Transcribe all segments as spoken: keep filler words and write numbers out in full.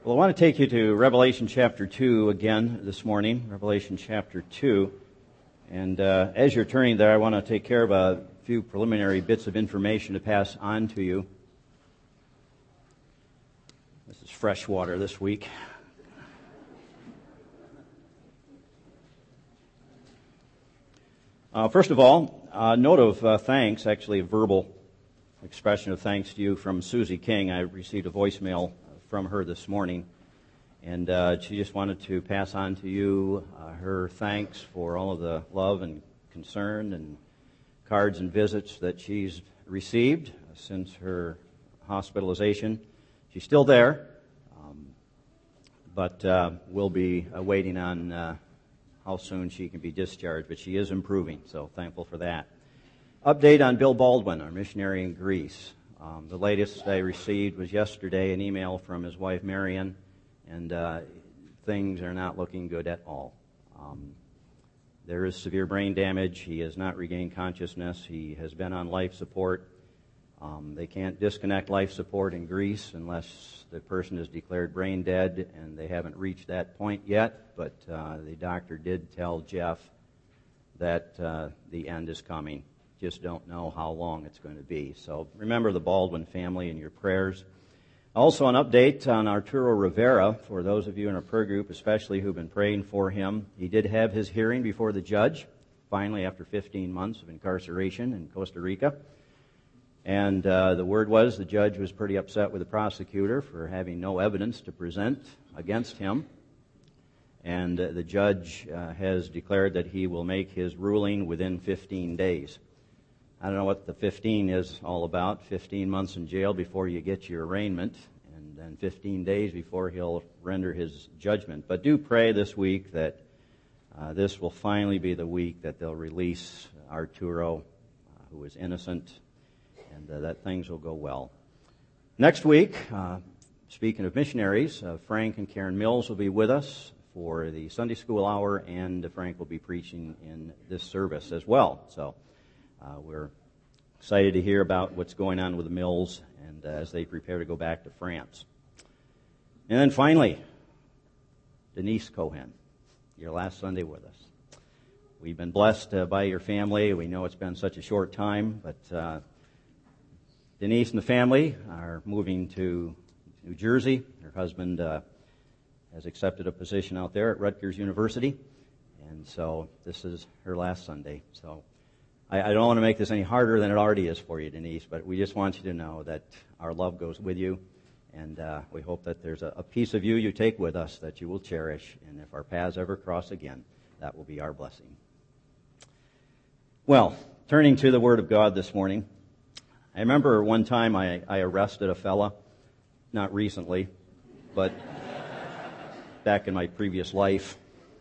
Well, I want to take you to Revelation chapter two again this morning, Revelation chapter two. And uh, as you're turning there, I want to take care of a few preliminary bits of information to pass on to you. This is fresh water this week. Uh, first of all, a note of uh, thanks, actually a verbal expression of thanks to you from Susie King. I received a voicemail from her this morning, and uh, she just wanted to pass on to you uh, her thanks for all of the love and concern and cards and visits that she's received since her hospitalization. She's still there, um, but uh, we'll be uh, waiting on uh, how soon she can be discharged, but she is improving, so thankful for that. Update on Bill Baldwin, our missionary in Greece. Um, the latest I received was yesterday, an email from his wife Marion, and uh, things are not looking good at all. Um, there is severe brain damage. He has not regained consciousness. He has been on life support. Um, they can't disconnect life support in Greece unless the person is declared brain dead, and they haven't reached that point yet, but uh, the doctor did tell Jeff that uh, the end is coming. Just don't know how long it's going to be. So remember the Baldwin family in your prayers. Also an update on Arturo Rivera, for those of you in our prayer group especially who've been praying for him. He did have his hearing before the judge, finally after fifteen months of incarceration in Costa Rica. And uh, the word was the judge was pretty upset with the prosecutor for having no evidence to present against him. And uh, the judge uh, has declared that he will make his ruling within fifteen days. I don't know what the fifteen is all about. fifteen months in jail before you get your arraignment, and then fifteen days before he'll render his judgment. But do pray this week that uh, this will finally be the week that they'll release Arturo, uh, who is innocent, and uh, that things will go well. Next week, uh, speaking of missionaries, uh, Frank and Karen Mills will be with us for the Sunday school hour, and Frank will be preaching in this service as well. So Uh, we're excited to hear about what's going on with the Mills and uh, as they prepare to go back to France. And then finally, Denise Cohen, your last Sunday with us. We've been blessed uh, by your family. We know it's been such a short time, but uh, Denise and the family are moving to New Jersey. Her husband uh, has accepted a position out there at Rutgers University, and so this is her last Sunday. So I, I don't want to make this any harder than it already is for you, Denise, but we just want you to know that our love goes with you, and uh, we hope that there's a, a piece of you you take with us that you will cherish, and if our paths ever cross again, that will be our blessing. Well, turning to the Word of God this morning, I remember one time I, I arrested a fella, not recently, but back in my previous life.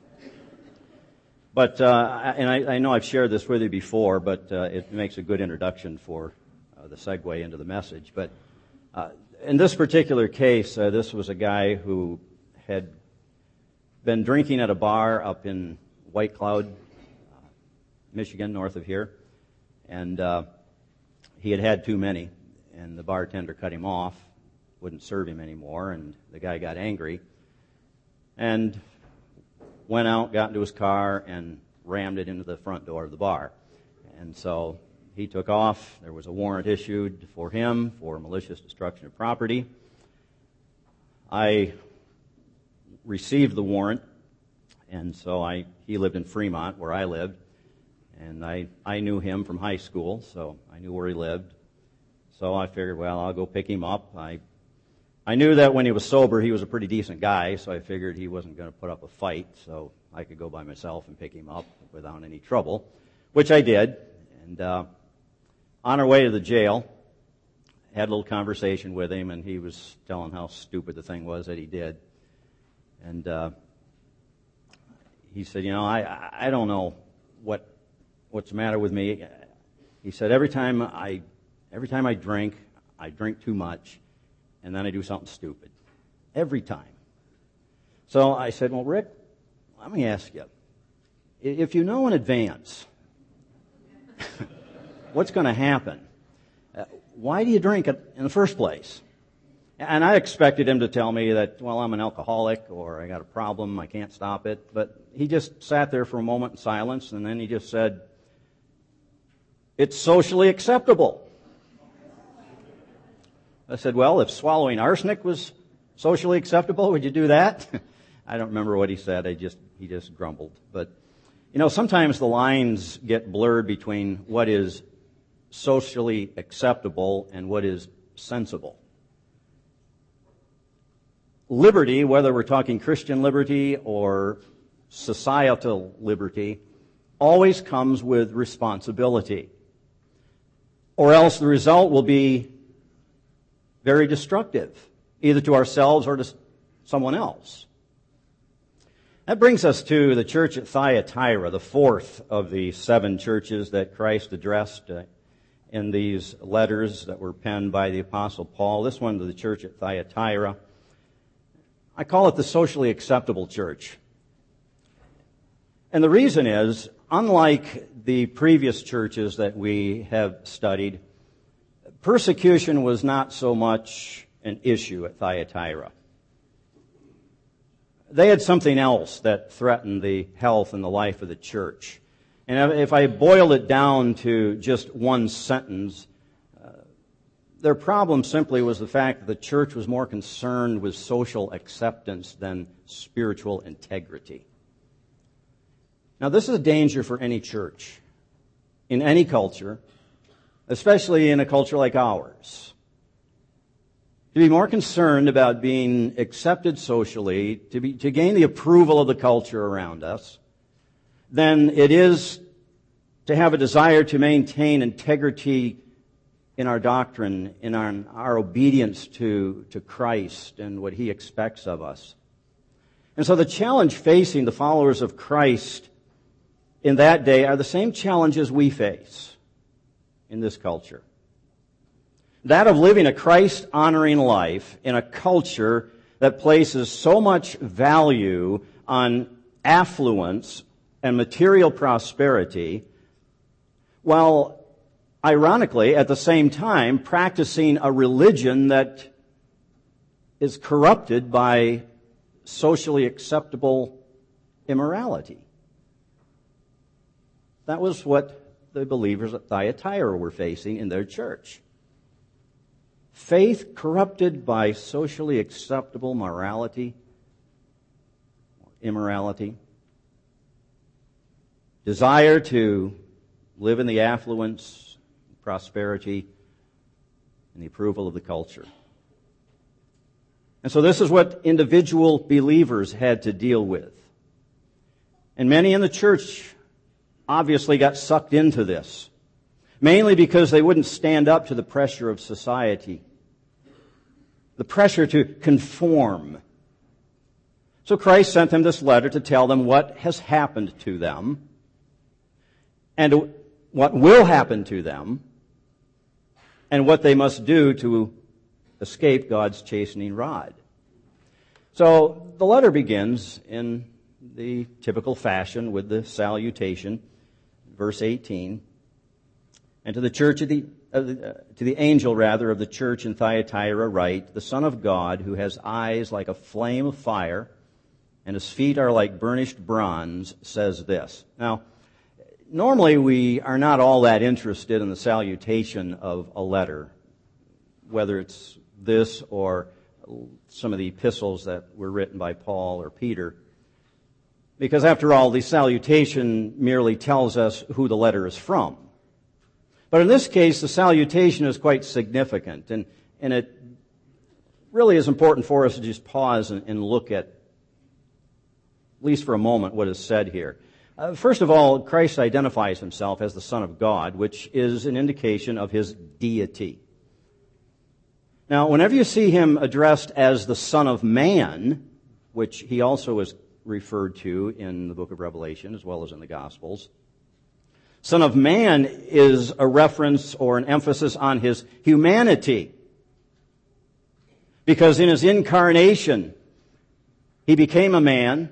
But, uh, and I, I know I've shared this with you before, but uh, it makes a good introduction for uh, the segue into the message. But uh, in this particular case, uh, this was a guy who had been drinking at a bar up in White Cloud, uh, Michigan, north of here. And uh, he had had too many, and the bartender cut him off, wouldn't serve him anymore, and the guy got angry. And went out, got into his car, and rammed it into the front door of the bar. And so he took off. There was a warrant issued for him for malicious destruction of property. I received the warrant, and so I he lived in Fremont, where I lived, and I, I knew him from high school, so I knew where he lived. So I figured, well, I'll go pick him up. I I knew that when he was sober, he was a pretty decent guy, so I figured he wasn't going to put up a fight, so I could go by myself and pick him up without any trouble, which I did. And uh, on our way to the jail, had a little conversation with him, and he was telling how stupid the thing was that he did. And uh, he said, you know, I I don't know what what's the matter with me. He said, every time I every time I drink, I drink too much, and then I do something stupid. Every time. So I said, well, Rick, let me ask you. If you know in advance what's going to happen, uh, why do you drink it in the first place? And I expected him to tell me that, well, I'm an alcoholic or I got a problem, I can't stop it. But he just sat there for a moment in silence, and then he just said, "It's socially acceptable." I said, "Well, if swallowing arsenic was socially acceptable, would you do that?" I don't remember what he said. I just he just grumbled. But, you know, sometimes the lines get blurred between what is socially acceptable and what is sensible. Liberty, whether we're talking Christian liberty or societal liberty, always comes with responsibility. Or else the result will be very destructive, either to ourselves or to someone else. That brings us to the church at Thyatira, the fourth of the seven churches that Christ addressed uh, in these letters that were penned by the Apostle Paul. This one to the church at Thyatira. I call it the socially acceptable church. And the reason is, unlike the previous churches that we have studied, persecution was not so much an issue at Thyatira. They had something else that threatened the health and the life of the church. And if I boiled it down to just one sentence, uh, their problem simply was the fact that the church was more concerned with social acceptance than spiritual integrity. Now, this is a danger for any church, in any culture, especially in a culture like ours. To be more concerned about being accepted socially, to be, to gain the approval of the culture around us, than it is to have a desire to maintain integrity in our doctrine, in our, our obedience to, to Christ and what He expects of us. And so the challenge facing the followers of Christ in that day are the same challenges we face in this culture. That of living a Christ-honoring life in a culture that places so much value on affluence and material prosperity, while ironically, at the same time, practicing a religion that is corrupted by socially acceptable immorality. That was what the believers at Thyatira were facing in their church. Faith corrupted by socially acceptable morality, immorality. Desire to live in the affluence, prosperity, and the approval of the culture. And so this is what individual believers had to deal with. And many in the church obviously got sucked into this, mainly because they wouldn't stand up to the pressure of society, the pressure to conform. So Christ sent them this letter to tell them what has happened to them and what will happen to them and what they must do to escape God's chastening rod. So the letter begins in the typical fashion with the salutation, verse eighteen. And to the church of the, of the uh, to the angel rather of the church in Thyatira write, the Son of God, who has eyes like a flame of fire, and his feet are like burnished bronze, says this. Now, normally we are not all that interested in the salutation of a letter, whether it's this or some of the epistles that were written by Paul or Peter. Because after all, the salutation merely tells us who the letter is from. But in this case, the salutation is quite significant, and, and it really is important for us to just pause and, and look at, at least for a moment, what is said here. Uh, first of all, Christ identifies himself as the Son of God, which is an indication of his deity. Now, whenever you see him addressed as the Son of Man, which he also is referred to in the book of Revelation as well as in the Gospels, Son of Man is a reference or an emphasis on his humanity. Because in his incarnation, he became a man,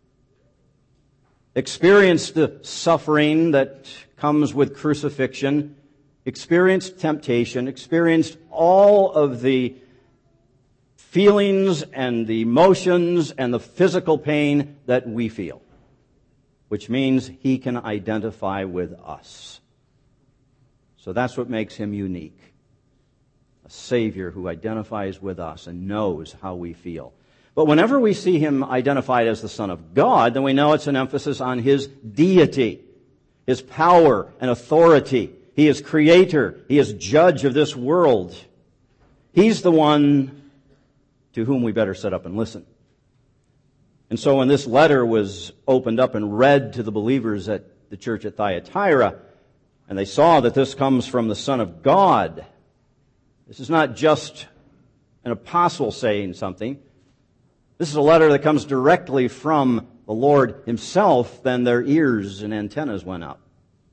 experienced the suffering that comes with crucifixion, experienced temptation, experienced all of the feelings and the emotions and the physical pain that we feel, which means he can identify with us. So that's what makes him unique. A Savior who identifies with us and knows how we feel. But whenever we see him identified as the Son of God, then we know it's an emphasis on his deity, his power and authority. He is creator. He is judge of this world. He's the one to whom we better sit up and listen. And so when this letter was opened up and read to the believers at the church at Thyatira, and they saw that this comes from the Son of God, this is not just an apostle saying something. This is a letter that comes directly from the Lord himself. Then their ears and antennas went up.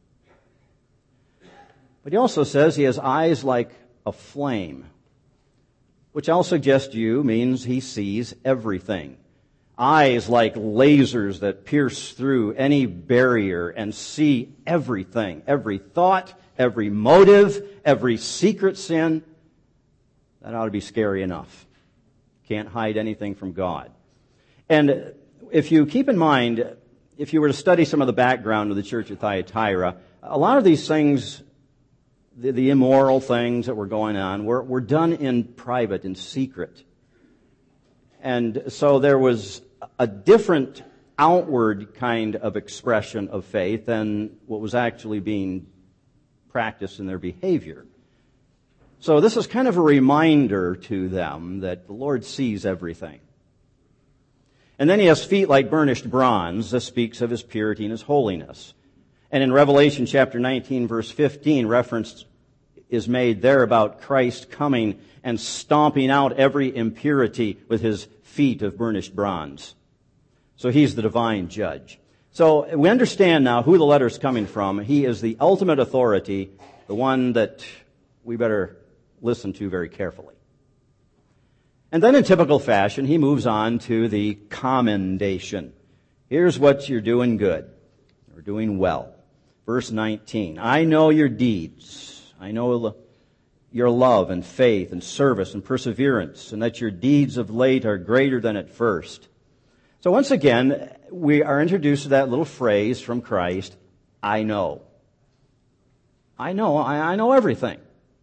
But he also says he has eyes like a flame, which I'll suggest to you means he sees everything. Eyes like lasers that pierce through any barrier and see everything, every thought, every motive, every secret sin. That ought to be scary enough. Can't hide anything from God. And if you keep in mind, if you were to study some of the background of the church at Thyatira, a lot of these things, the, the immoral things that were going on, were, were done in private, in secret. And so there was a different outward kind of expression of faith than what was actually being practiced in their behavior. So this is kind of a reminder to them that the Lord sees everything. And then he has feet like burnished bronze. This speaks of his purity and his holiness. And in Revelation chapter nineteen, verse fifteen, reference is made there about Christ coming and stomping out every impurity with his feet of burnished bronze. So he's the divine judge. So we understand now who the letter is coming from. He is the ultimate authority, the one that we better listen to very carefully. And then in typical fashion, he moves on to the commendation. Here's what you're doing good. You're doing well. Verse nineteen, I know your deeds. I know your love and faith and service and perseverance, and that your deeds of late are greater than at first. So once again, we are introduced to that little phrase from Christ, I know. I know. I, I know everything.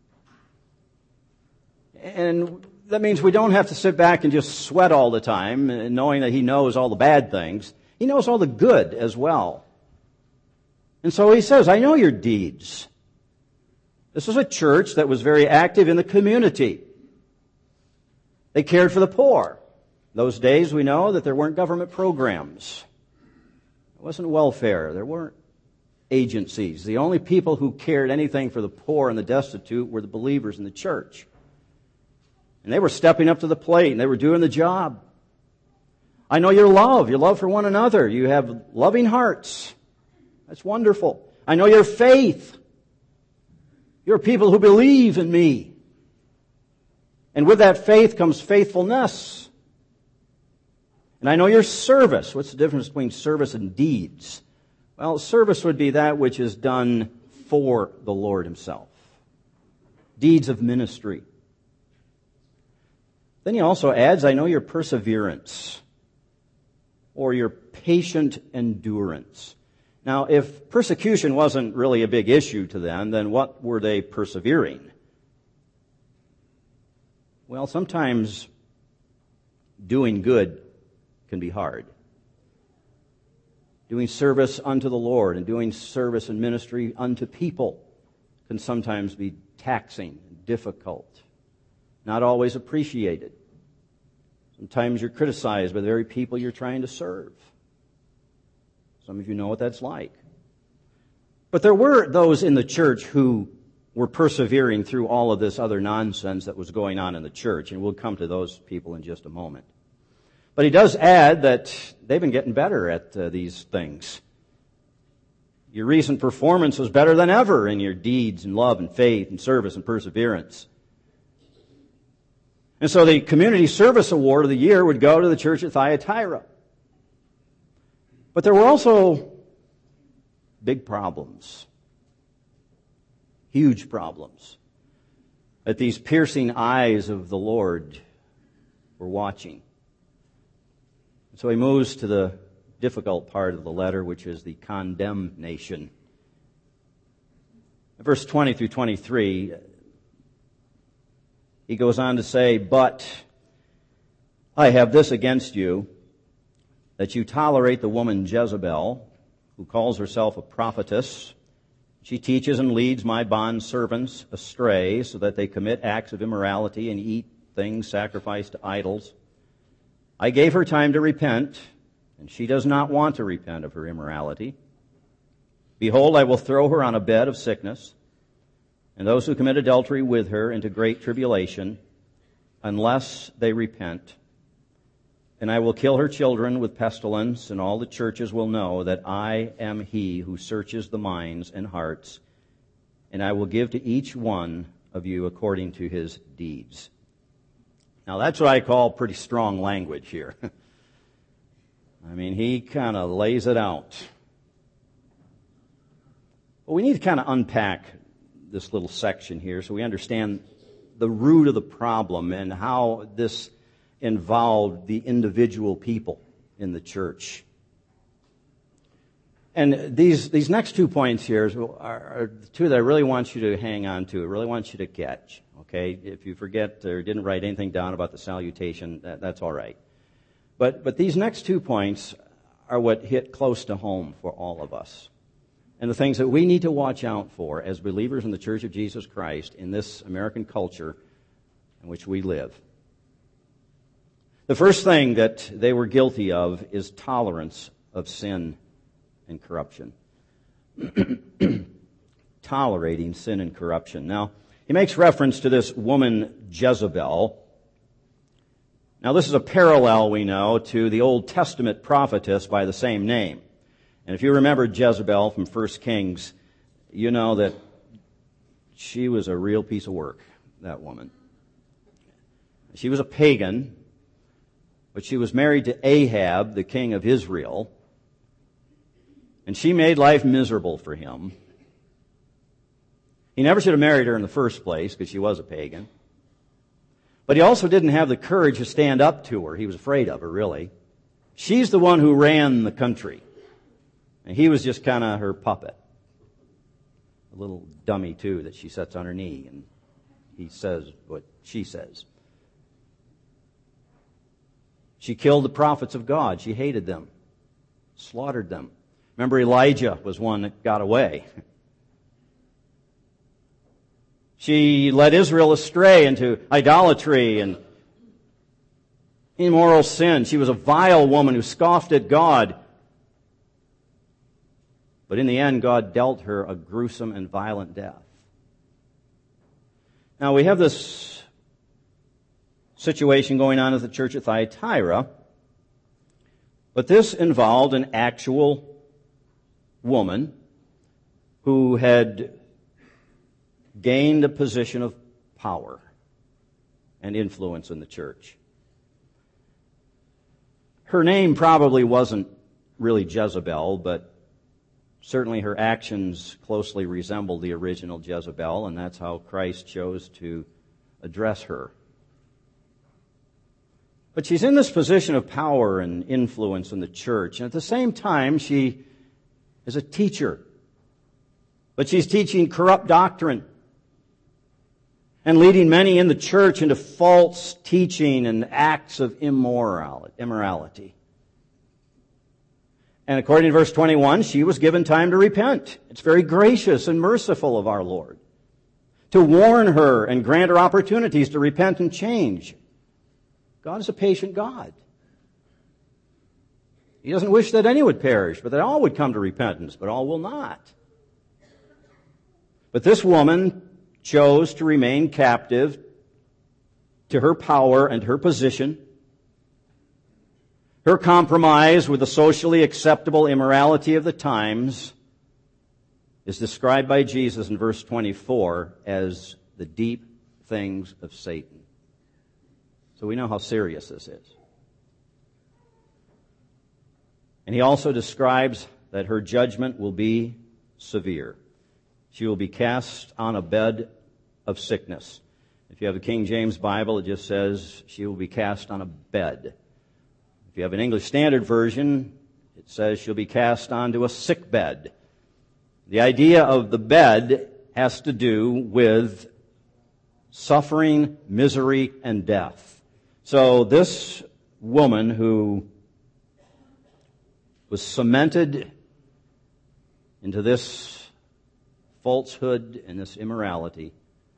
And that means we don't have to sit back and just sweat all the time, knowing that he knows all the bad things. He knows all the good as well. And so he says, I know your deeds. This was a church that was very active in the community. They cared for the poor. Those days we know that there weren't government programs. There wasn't welfare. There weren't agencies. The only people who cared anything for the poor and the destitute were the believers in the church. And they were stepping up to the plate, and they were doing the job. I know your love, your love for one another. You have loving hearts. That's wonderful. I know your faith. You're people who believe in me. And with that faith comes faithfulness. And I know your service. What's the difference between service and deeds? Well, service would be that which is done for the Lord himself. Deeds of ministry. Then he also adds, I know your perseverance, or your patient endurance. Now, if persecution wasn't really a big issue to them, then what were they persevering? Well, sometimes doing good can be hard. Doing service unto the Lord and doing service and ministry unto people can sometimes be taxing and difficult, not always appreciated. Sometimes you're criticized by the very people you're trying to serve. Some of you know what that's like. But there were those in the church who were persevering through all of this other nonsense that was going on in the church, and we'll come to those people in just a moment. But he does add that they've been getting better at uh, these things. Your recent performance was better than ever in your deeds and love and faith and service and perseverance. And so the Community Service Award of the year would go to the church at Thyatira. But there were also big problems. Huge problems that these piercing eyes of the Lord were watching. So he moves to the difficult part of the letter, which is the condemnation. Verse twenty through twenty-three, he goes on to say, "But I have this against you, that you tolerate the woman Jezebel, who calls herself a prophetess. She teaches and leads my bond servants astray, so that they commit acts of immorality and eat things sacrificed to idols. I gave her time to repent, and she does not want to repent of her immorality. Behold, I will throw her on a bed of sickness, and those who commit adultery with her into great tribulation, unless they repent. And I will kill her children with pestilence, and all the churches will know that I am he who searches the minds and hearts, and I will give to each one of you according to his deeds." Now that's what I call pretty strong language here. I mean, he kind of lays it out. Well, we need to kind of unpack this little section here so we understand the root of the problem and how this involved the individual people in the church. And these these next two points here are, are the two that I really want you to hang on to, I really want you to catch. Okay, if you forget or didn't write anything down about the salutation, that, that's all right. But but these next two points are what hit close to home for all of us, and the things that we need to watch out for as believers in the Church of Jesus Christ in this American culture in which we live. The first thing that they were guilty of is tolerance of sin and corruption. Tolerating sin and corruption. Now, he makes reference to this woman Jezebel. Now, this is a parallel, we know, to the Old Testament prophetess by the same name. And if you remember Jezebel from First Kings, you know that she was a real piece of work, that woman. She was a pagan, but she was married to Ahab, the king of Israel, and she made life miserable for him. He never should have married her in the first place because she was a pagan. But he also didn't have the courage to stand up to her. He was afraid of her, really. She's the one who ran the country. And he was just kind of her puppet. A little dummy, too, that she sets on her knee and he says what she says. She killed the prophets of God. She hated them, slaughtered them. Remember, Elijah was one that got away. She led Israel astray into idolatry and immoral sin. She was a vile woman who scoffed at God. But in the end, God dealt her a gruesome and violent death. Now, we have this situation going on at the church at Thyatira, but this involved an actual woman who had gained a position of power and influence in the church. Her name probably wasn't really Jezebel, but certainly her actions closely resembled the original Jezebel, and that's how Christ chose to address her. But she's in this position of power and influence in the church, and at the same time, she is a teacher. But she's teaching corrupt doctrine and leading many in the church into false teaching and acts of immorality. And according to verse twenty-one, she was given time to repent. It's very gracious and merciful of our Lord to warn her and grant her opportunities to repent and change. God is a patient God. He doesn't wish that any would perish, but that all would come to repentance, but all will not. But this woman chose to remain captive to her power and her position. Her compromise with the socially acceptable immorality of the times is described by Jesus in verse twenty-four as the deep things of Satan. So we know how serious this is. And he also describes that her judgment will be severe. She will be cast on a bed of sickness. If you have a King James Bible, it just says she will be cast on a bed. If you have an English Standard Version, it says she'll be cast onto a sick bed. The idea of the bed has to do with suffering, misery, and death. So this woman who was cemented into this falsehood and this immorality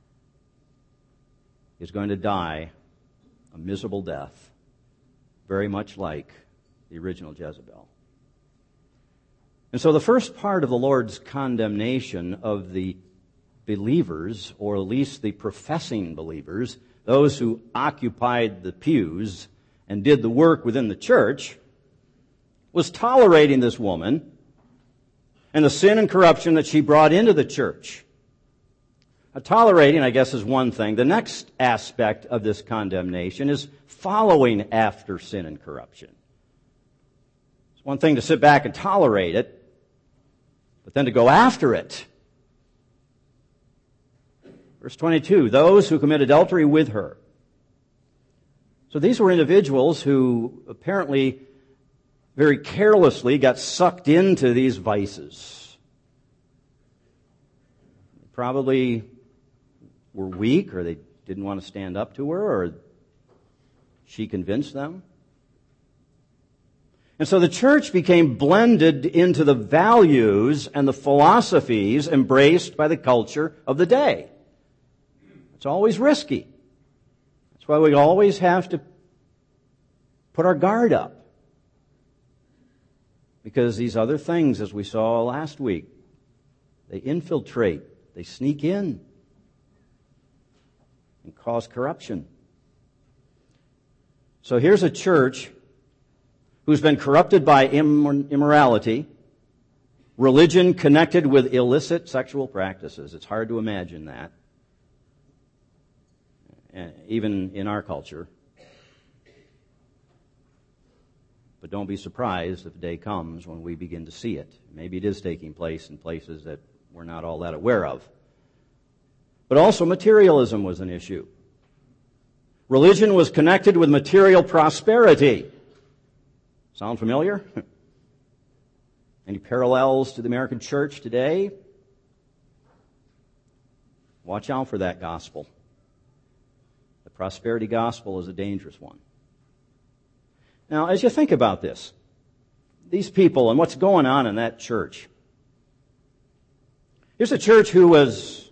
is going to die a miserable death, very much like the original Jezebel. And so the first part of the Lord's condemnation of the believers, or at least the professing believers, those who occupied the pews and did the work within the church, was tolerating this woman and the sin and corruption that she brought into the church. Now, tolerating, I guess, is one thing. The next aspect of this condemnation is following after sin and corruption. It's one thing to sit back and tolerate it, but then to go after it. Verse twenty-two, those who commit adultery with her. So these were individuals who apparently very carelessly got sucked into these vices. Probably were weak, or they didn't want to stand up to her, or she convinced them. And so the church became blended into the values and the philosophies embraced by the culture of the day. It's always risky. That's why we always have to put our guard up. Because these other things, as we saw last week, they infiltrate, they sneak in and cause corruption. So here's a church who's been corrupted by immorality, religion connected with illicit sexual practices. It's hard to imagine that, even in our culture. But don't be surprised if the day comes when we begin to see it. Maybe it is taking place in places that we're not all that aware of. But also materialism was an issue. Religion was connected with material prosperity. Sound familiar? Any parallels to the American church today? Watch out for that gospel. The prosperity gospel is a dangerous one. Now, as you think about this, these people and what's going on in that church, here's a church who was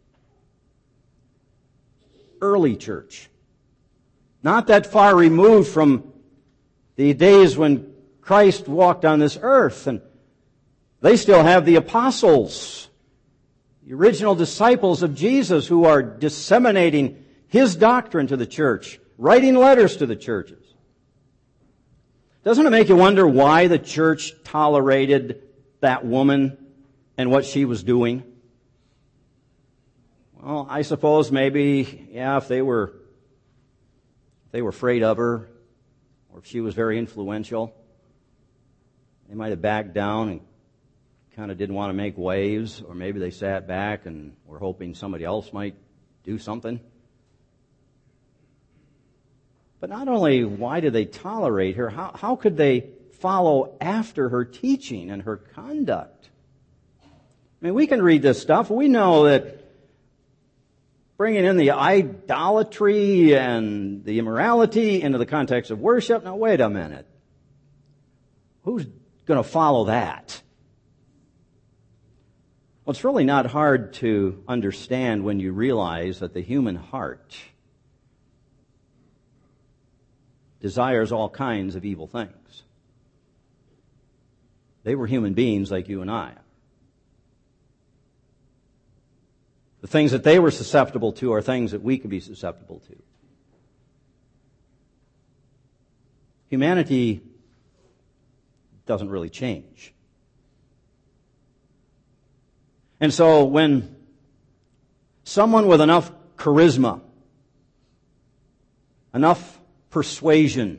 early church, not that far removed from the days when Christ walked on this earth, and they still have the apostles, the original disciples of Jesus, who are disseminating His doctrine to the church, writing letters to the churches. Doesn't it make you wonder why the church tolerated that woman and what she was doing? Well, I suppose maybe, yeah, if they were, if they were afraid of her, or if she was very influential, they might have backed down and kind of didn't want to make waves, or maybe they sat back and were hoping somebody else might do something. But not only why did they tolerate her, how, how could they follow after her teaching and her conduct? I mean, we can read this stuff. We know that bringing in the idolatry and the immorality into the context of worship, now wait a minute. Who's going to follow that? Well, it's really not hard to understand when you realize that the human heart desires all kinds of evil things. They were human beings like you and I. The things that they were susceptible to are things that we can be susceptible to. Humanity doesn't really change. And so when someone with enough charisma, enough persuasion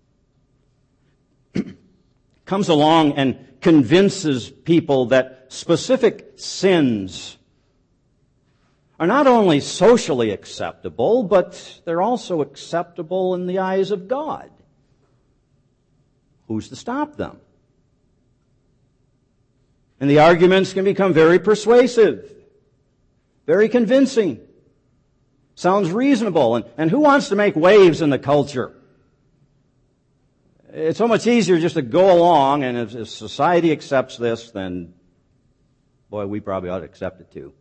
comes along and convinces people that specific sins are not only socially acceptable, but they're also acceptable in the eyes of God. Who's to stop them? And the arguments can become very persuasive, very convincing. Sounds reasonable. And, and who wants to make waves in the culture? It's so much easier just to go along, and if, if society accepts this, then, boy, we probably ought to accept it too.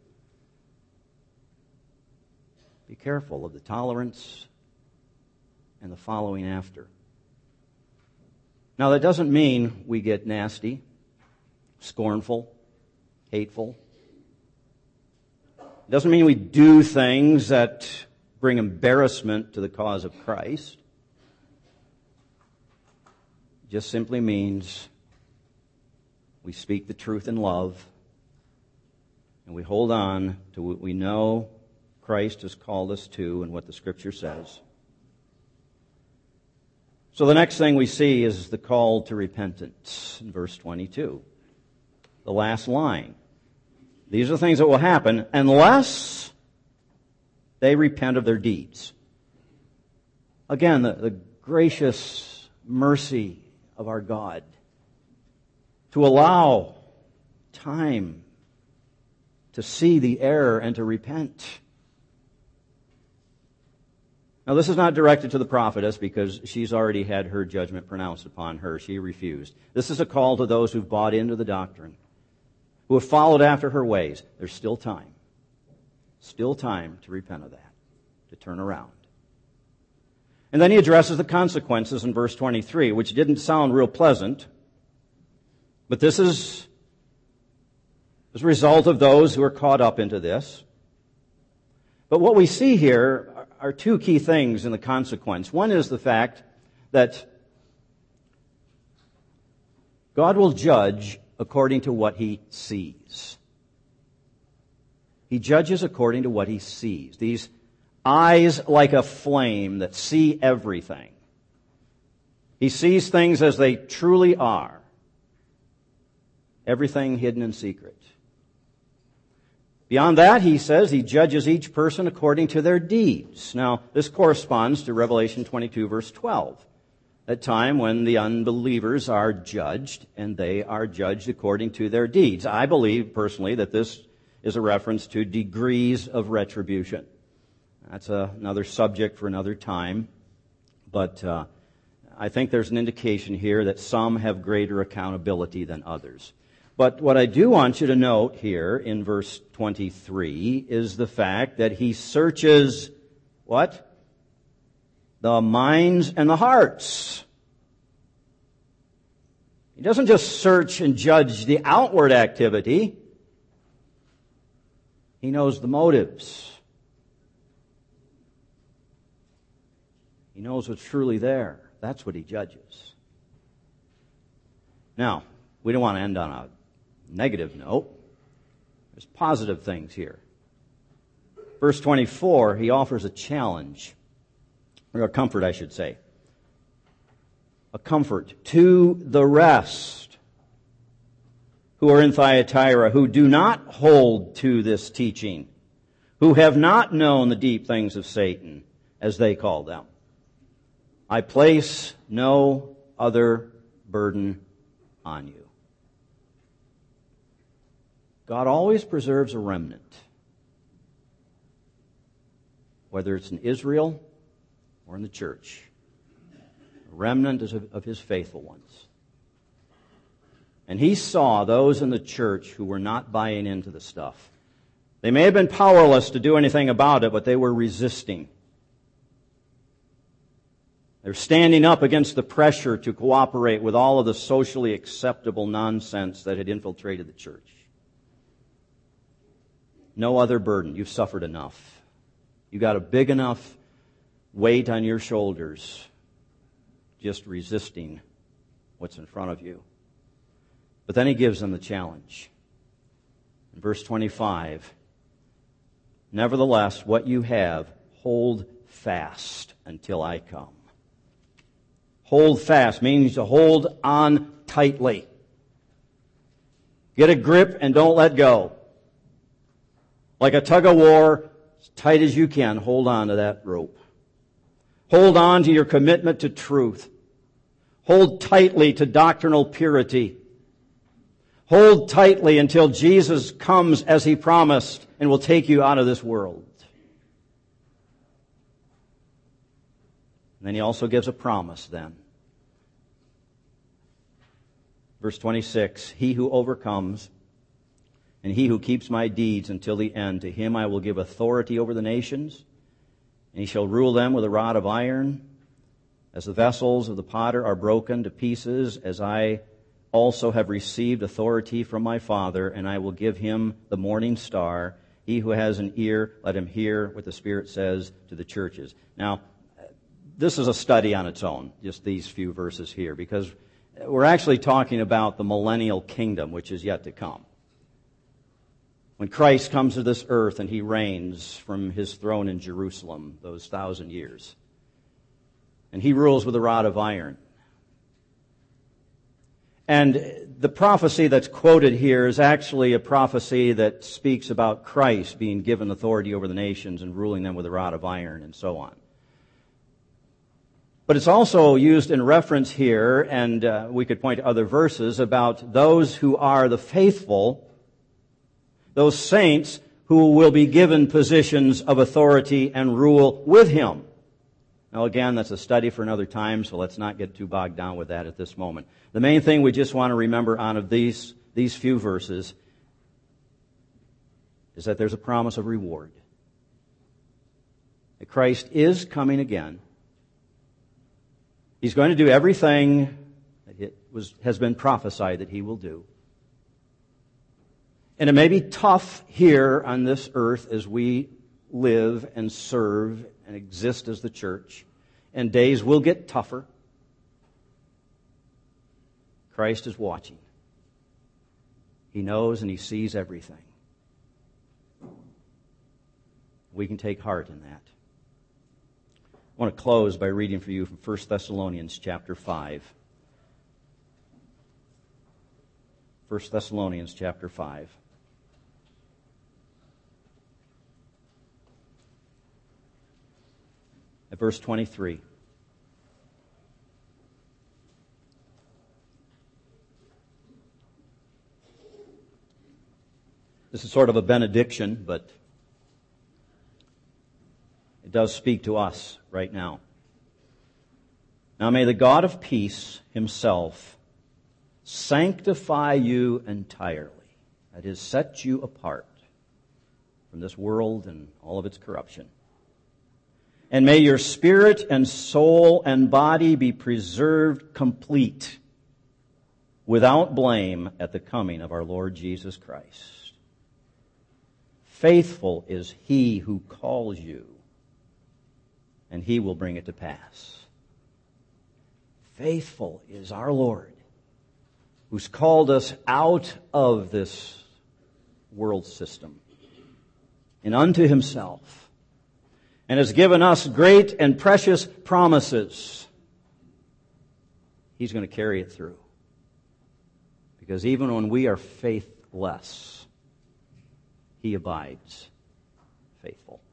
Be careful of the tolerance and the following after. Now, that doesn't mean we get nasty, scornful, hateful. It doesn't mean we do things that bring embarrassment to the cause of Christ. It just simply means we speak the truth in love, and we hold on to what we know Christ has called us to and what the Scripture says. So the next thing we see is the call to repentance in verse twenty-two. The last line. These are things that will happen unless they repent of their deeds. Again, the, the gracious mercy of our God to allow time to see the error and to repent. Now, this is not directed to the prophetess because she's already had her judgment pronounced upon her. She refused. This is a call to those who've bought into the doctrine, who have followed after her ways. There's still time. Still time to repent of that, to turn around. And then he addresses the consequences in verse twenty-three, which didn't sound real pleasant. But this is as a result of those who are caught up into this. But what we see here are two key things in the consequence. One is the fact that God will judge according to what He sees. He judges according to what He sees. These eyes like a flame that see everything. He sees things as they truly are. Everything hidden in secret. Beyond that, he says, he judges each person according to their deeds. Now, this corresponds to Revelation twenty-two, verse twelve. A time when the unbelievers are judged, and they are judged according to their deeds. I believe, personally, that this is a reference to degrees of retribution. That's a, another subject for another time. But uh, I think there's an indication here that some have greater accountability than others. But what I do want you to note here in verse twenty-three is the fact that he searches, what? The minds and the hearts. He doesn't just search and judge the outward activity. He knows the motives. He knows what's truly there. That's what he judges. Now, we don't want to end on a negative note. There's positive things here. Verse twenty-four, he offers a challenge, or a comfort, I should say. A comfort to the rest who are in Thyatira, who do not hold to this teaching, who have not known the deep things of Satan, as they call them. I place no other burden on you. God always preserves a remnant, whether it's in Israel or in the church. A remnant is of, of His faithful ones. And He saw those in the church who were not buying into the stuff. They may have been powerless to do anything about it, but they were resisting. They're standing up against the pressure to cooperate with all of the socially acceptable nonsense that had infiltrated the church. No other burden. You've suffered enough. You got a big enough weight on your shoulders just resisting what's in front of you. But then he gives them the challenge. In verse twenty-five, nevertheless, what you have, hold fast until I come. Hold fast means to hold on tightly. Get a grip and don't let go. Like a tug of war, as tight as you can, hold on to that rope. Hold on to your commitment to truth. Hold tightly to doctrinal purity. Hold tightly until Jesus comes as He promised and will take you out of this world. And then He also gives a promise then. Verse twenty-six, He who overcomes and he who keeps my deeds until the end, to him I will give authority over the nations, and he shall rule them with a rod of iron, as the vessels of the potter are broken to pieces, as I also have received authority from my Father, and I will give him the morning star. He who has an ear, let him hear what the Spirit says to the churches. Now, this is a study on its own, just these few verses here, because we're actually talking about the millennial kingdom, which is yet to come. When Christ comes to this earth and He reigns from His throne in Jerusalem those thousand years, and He rules with a rod of iron. And the prophecy that's quoted here is actually a prophecy that speaks about Christ being given authority over the nations and ruling them with a rod of iron and so on. But it's also used in reference here, and uh, we could point to other verses, about those who are the faithful, those saints who will be given positions of authority and rule with Him. Now again, that's a study for another time, so let's not get too bogged down with that at this moment. The main thing we just want to remember out of these, these few verses is that there's a promise of reward. That Christ is coming again. He's going to do everything that it was, has been prophesied that He will do. And it may be tough here on this earth as we live and serve and exist as the church. And days will get tougher. Christ is watching. He knows and He sees everything. We can take heart in that. I want to close by reading for you from First Thessalonians chapter five. First Thessalonians chapter five. At verse twenty-three. This is sort of a benediction, but it does speak to us right now. Now may the God of peace Himself sanctify you entirely. That is, set you apart from this world and all of its corruption. And may your spirit and soul and body be preserved complete, without blame, at the coming of our Lord Jesus Christ. Faithful is He who calls you, and He will bring it to pass. Faithful is our Lord, who's called us out of this world system and unto Himself, and has given us great and precious promises. He's going to carry it through. Because even when we are faithless, He abides faithful.